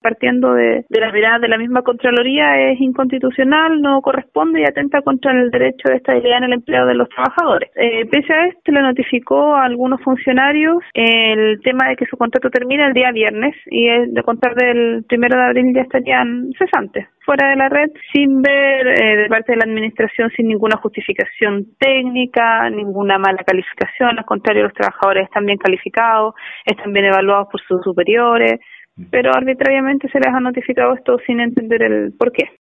partiendo de la mirada de la misma Contraloría, es inconstitucional, no corresponde y atenta contra el derecho de estabilidad en el empleo de los trabajadores. Pese a esto, le notificó a algunos funcionarios el tema de que su contrato termina el día viernes y de contar del 1 de abril ya estarían cesantes, fuera de la red, sin ver de parte de la administración, sin ninguna justificación técnica, ninguna mala calificación. Al contrario, los trabajadores están bien calificados, están bien evaluados por sus superiores, pero arbitrariamente se les ha notificado esto sin entender el por qué.